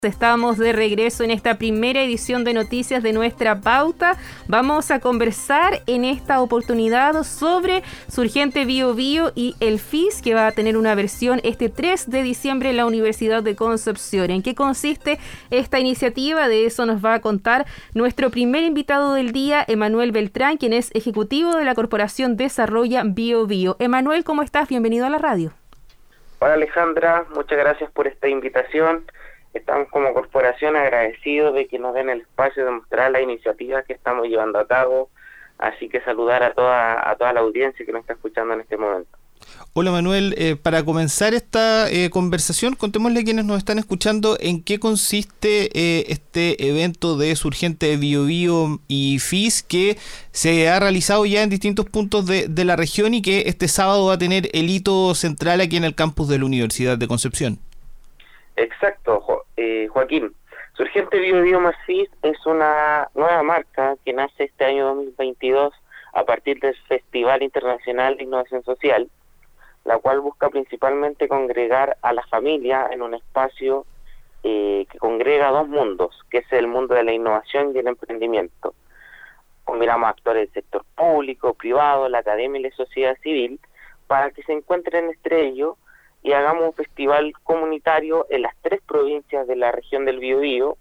Estamos de regreso en esta primera edición de Noticias de Nuestra Pauta. Vamos a conversar en esta oportunidad sobre Surgente Bio Bio y el FIS, que va a tener una versión este 3 de diciembre en la Universidad de Concepción. ¿En qué consiste esta iniciativa? De eso nos va a contar nuestro primer invitado del día, Emanuel Beltrán, quien es ejecutivo de la Corporación Desarrolla Bio Bio. Emanuel, ¿cómo estás? Bienvenido a la radio. Hola Alejandra, muchas gracias por esta invitación. Estamos como corporación agradecidos de que nos den el espacio de mostrar las iniciativas que estamos llevando a cabo, así que saludar a toda la audiencia que nos está escuchando en este momento. Hola Manuel, para comenzar esta conversación, contémosle a quienes nos están escuchando en qué consiste este evento de Surgente Bio Bio y FIS que se ha realizado ya en distintos puntos de la región y que este sábado va a tener el hito central aquí en el campus de la Universidad de Concepción. Exacto, Joaquín. Surgente Bio Bio más FIS es una nueva marca que nace este año 2022 a partir del Festival Internacional de Innovación Social, la cual busca principalmente congregar a la familia en un espacio que congrega dos mundos, que es el mundo de la innovación y el emprendimiento. Combinamos actores del sector público, privado, la academia y la sociedad civil para que se encuentren entre ellos y hagamos un festival comunitario en las 3 provincias de la región del Biobío,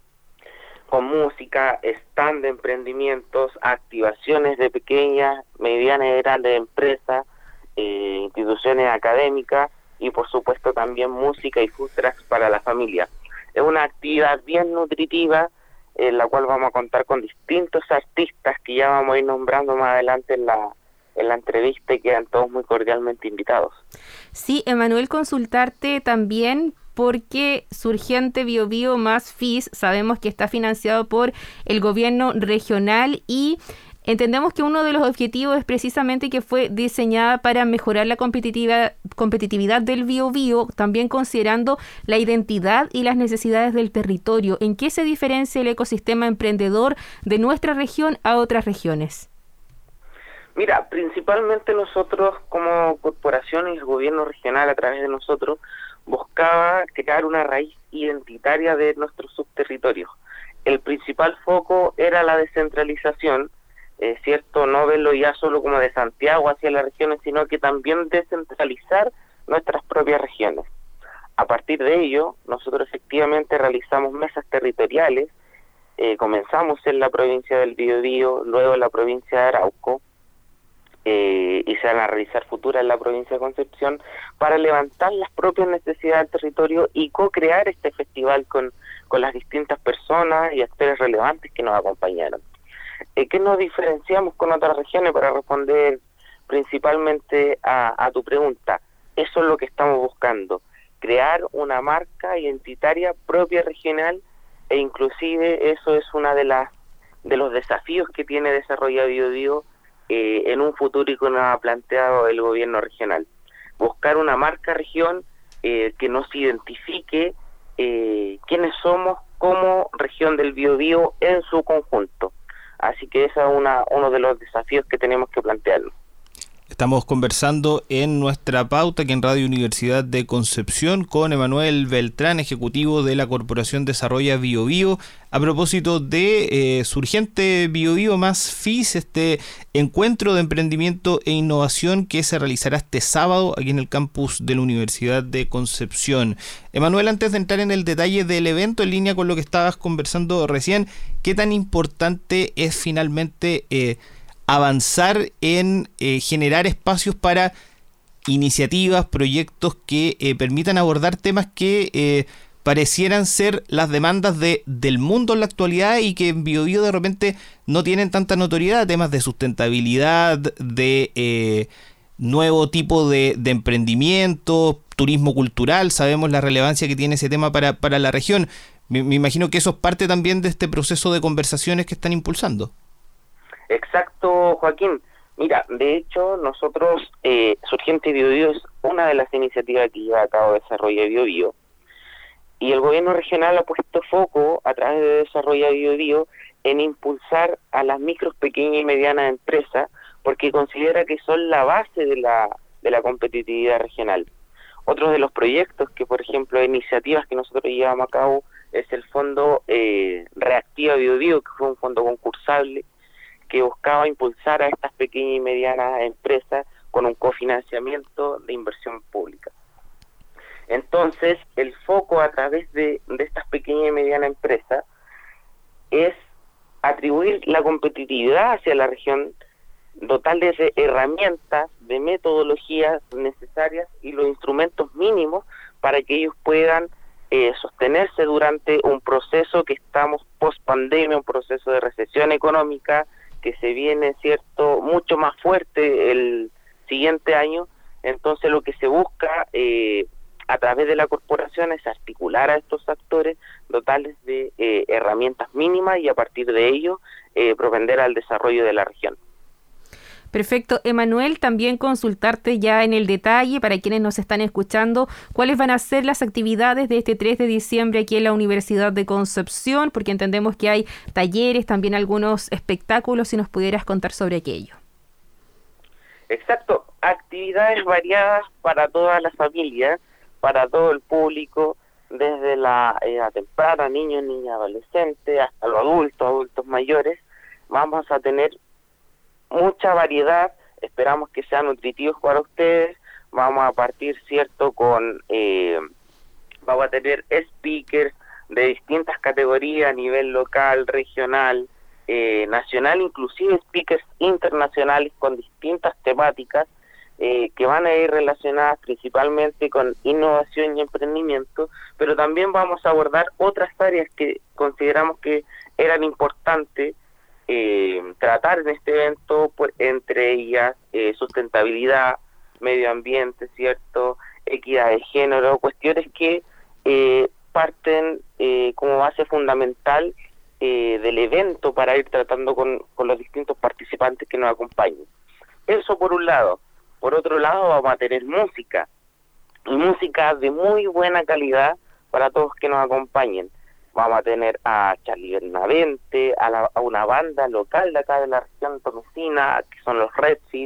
con música, stand de emprendimientos, activaciones de pequeñas, medianas y grandes empresas, instituciones académicas y por supuesto también música y food trucks para la familia. Es una actividad bien nutritiva en la cual vamos a contar con distintos artistas que ya vamos a ir nombrando más adelante en la entrevista y quedan todos muy cordialmente invitados. Sí, Emanuel, consultarte también porque Surgente Bio Bio más FIS sabemos que está financiado por el gobierno regional y entendemos que uno de los objetivos es precisamente que fue diseñada para mejorar la competitividad del Bio Bio, también considerando la identidad y las necesidades del territorio. ¿En qué se diferencia el ecosistema emprendedor de nuestra región a otras regiones? Mira, principalmente nosotros como corporación y el gobierno regional a través de nosotros buscaba crear una raíz identitaria de nuestros subterritorios. El principal foco era la descentralización, cierto, no verlo ya solo como de Santiago hacia las regiones, sino que también descentralizar nuestras propias regiones. A partir de ello, nosotros efectivamente realizamos mesas territoriales, comenzamos en la provincia del Biobío, luego en la provincia de Arauco, y se van a realizar futuras en la provincia de Concepción para levantar las propias necesidades del territorio y co-crear este festival con las distintas personas y actores relevantes que nos acompañaron. ¿Qué nos diferenciamos con otras regiones? Para responder principalmente a tu pregunta, eso es lo que estamos buscando, crear una marca identitaria propia regional e inclusive eso es una de los desafíos que tiene Desarrolla Bio Bio en un futuro y que nos ha planteado el gobierno regional. Buscar una marca región que nos identifique quiénes somos como región del Biobío en su conjunto. Así que ese es uno de los desafíos que tenemos que plantearnos. Estamos conversando en Nuestra Pauta, aquí en Radio Universidad de Concepción, con Emanuel Beltrán, ejecutivo de la Corporación Desarrolla Bio Bio, a propósito de Surgente Bio Bio más FIS, este encuentro de emprendimiento e innovación que se realizará este sábado aquí en el campus de la Universidad de Concepción. Emanuel, antes de entrar en el detalle del evento, en línea con lo que estabas conversando recién, ¿qué tan importante es finalmente avanzar en generar espacios para iniciativas, proyectos que permitan abordar temas que parecieran ser las demandas del mundo en la actualidad y que en Bio Bio de repente no tienen tanta notoriedad, temas de sustentabilidad, de nuevo tipo de emprendimiento, turismo cultural? Sabemos la relevancia que tiene ese tema para la región. Me imagino que eso es parte también de este proceso de conversaciones que están impulsando. Exacto, Joaquín. Mira, de hecho, nosotros, Surgente Bio Bio es una de las iniciativas que lleva a cabo Desarrolla Bio Bio, y el gobierno regional ha puesto foco a través de Desarrolla Bio Bio en impulsar a las micros, pequeñas y medianas empresas, porque considera que son la base de la competitividad regional. Otro de los proyectos que, por ejemplo, iniciativas que nosotros llevamos a cabo es el Fondo Reactiva Biobío, que fue un fondo concursable que buscaba impulsar a estas pequeñas y medianas empresas con un cofinanciamiento de inversión pública. Entonces, el foco a través de estas pequeñas y medianas empresas es atribuir la competitividad hacia la región, dotarles de herramientas, de metodologías necesarias y los instrumentos mínimos para que ellos puedan sostenerse durante un proceso que estamos post pandemia, un proceso de recesión económica que se viene, cierto, mucho más fuerte el siguiente año. Entonces lo que se busca a través de la corporación es articular a estos actores, dotarles de herramientas mínimas y a partir de ello propender al desarrollo de la región. Perfecto. Emanuel, también consultarte ya en el detalle, para quienes nos están escuchando, cuáles van a ser las actividades de este 3 de diciembre aquí en la Universidad de Concepción, porque entendemos que hay talleres, también algunos espectáculos, si nos pudieras contar sobre aquello. Exacto, actividades variadas para toda la familia, para todo el público, desde la edad temprana, niños, niñas, adolescentes, hasta los adultos mayores. Vamos a tener mucha variedad, esperamos que sean nutritivos para ustedes. Vamos a partir, cierto, vamos a tener speakers de distintas categorías a nivel local, regional, nacional, inclusive speakers internacionales con distintas temáticas que van a ir relacionadas principalmente con innovación y emprendimiento, pero también vamos a abordar otras áreas que consideramos que eran importantes tratar en este evento, entre ellas sustentabilidad, medio ambiente, cierto, equidad de género, cuestiones que parten como base fundamental del evento para ir tratando con los distintos participantes que nos acompañen. Eso por un lado. Por otro lado vamos a tener música de muy buena calidad para todos que nos acompañen. Vamos a tener a Charlie Bernavente, a una banda local de acá de la región tomecina, que son los Redfield,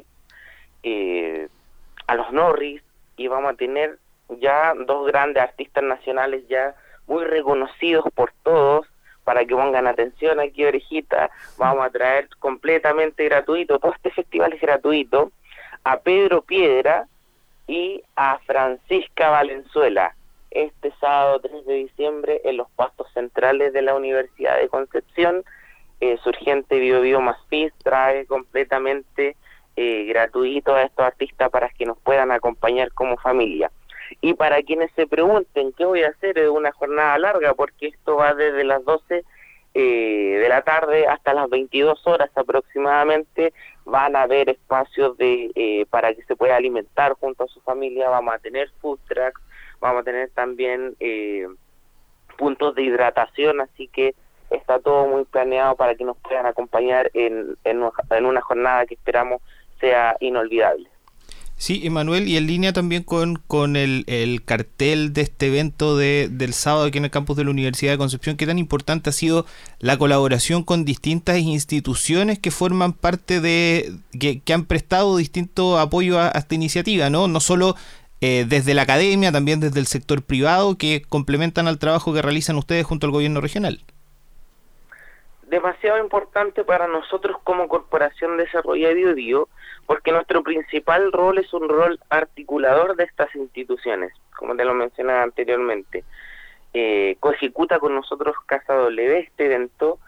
a los Norris, y vamos a tener ya dos grandes artistas nacionales ya muy reconocidos por todos. Para que pongan atención aquí, orejita, vamos a traer completamente gratuito, todo este festival es gratuito, a Pedro Piedra y a Francisca Valenzuela, este sábado 3 de diciembre en los pastos centrales de la Universidad de Concepción. Surgente Biobío más FIS trae completamente gratuito a estos artistas para que nos puedan acompañar como familia. Y para quienes se pregunten qué voy a hacer, es una jornada larga porque esto va desde las 12 de la tarde hasta las 22 horas aproximadamente. Van a haber espacios para que se pueda alimentar junto a su familia. Vamos a tener food trucks, vamos a tener también puntos de hidratación, así que está todo muy planeado para que nos puedan acompañar en una jornada que esperamos sea inolvidable. Sí, Emanuel, y en línea también con el cartel de este evento del sábado aquí en el campus de la Universidad de Concepción, ¿qué tan importante ha sido la colaboración con distintas instituciones que forman parte que han prestado distinto apoyo a esta iniciativa, ¿no? No solo desde la academia, también desde el sector privado, que complementan al trabajo que realizan ustedes junto al gobierno regional. Demasiado importante para nosotros como Corporación de Desarrollo de Biobío, porque nuestro principal rol es un rol articulador de estas instituciones, como te lo mencionaba anteriormente. Coejecuta con nosotros Casa W este evento,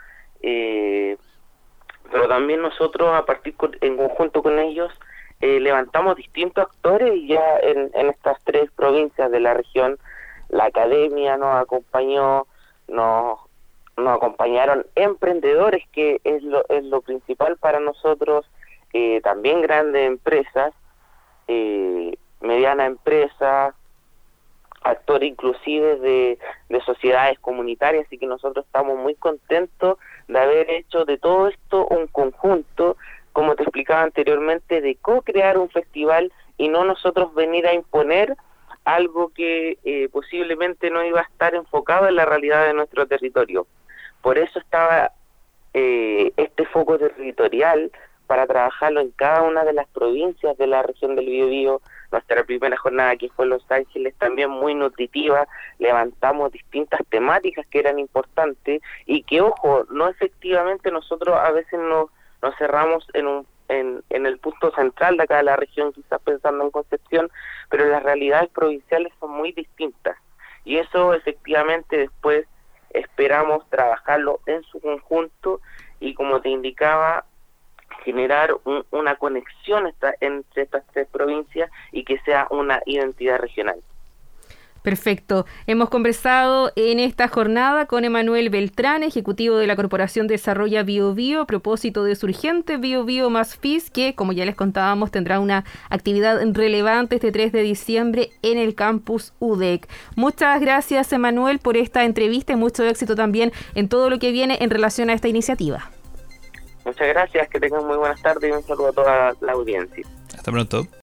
pero también nosotros en conjunto con ellos levantamos distintos actores ya en estas tres provincias de la región. La academia nos acompañó, nos acompañaron emprendedores, que es lo principal para nosotros, también grandes empresas, medianas empresas, actores inclusive de sociedades comunitarias, así que nosotros estamos muy contentos de haber hecho de todo esto un conjunto, como te explicaba anteriormente, de co-crear un festival y no nosotros venir a imponer algo que posiblemente no iba a estar enfocado en la realidad de nuestro territorio. Por eso estaba este foco territorial para trabajarlo en cada una de las provincias de la región del Biobío, nuestra primera jornada que fue en Los Ángeles también muy nutritiva, levantamos distintas temáticas que eran importantes y que, ojo, no efectivamente nosotros a veces nos cerramos en el punto central de acá de la región, quizás pensando en Concepción, pero las realidades provinciales son muy distintas y eso efectivamente después esperamos trabajarlo en su conjunto y, como te indicaba, generar una conexión entre estas tres provincias y que sea una identidad regional. Perfecto. Hemos conversado en esta jornada con Emanuel Beltrán, ejecutivo de la Corporación Desarrolla Biobío, a propósito de su urgente Biobío más FIS, que, como ya les contábamos, tendrá una actividad relevante este 3 de diciembre en el campus UDEC. Muchas gracias, Emanuel, por esta entrevista y mucho éxito también en todo lo que viene en relación a esta iniciativa. Muchas gracias, que tengan muy buenas tardes y un saludo a toda la audiencia. Hasta pronto.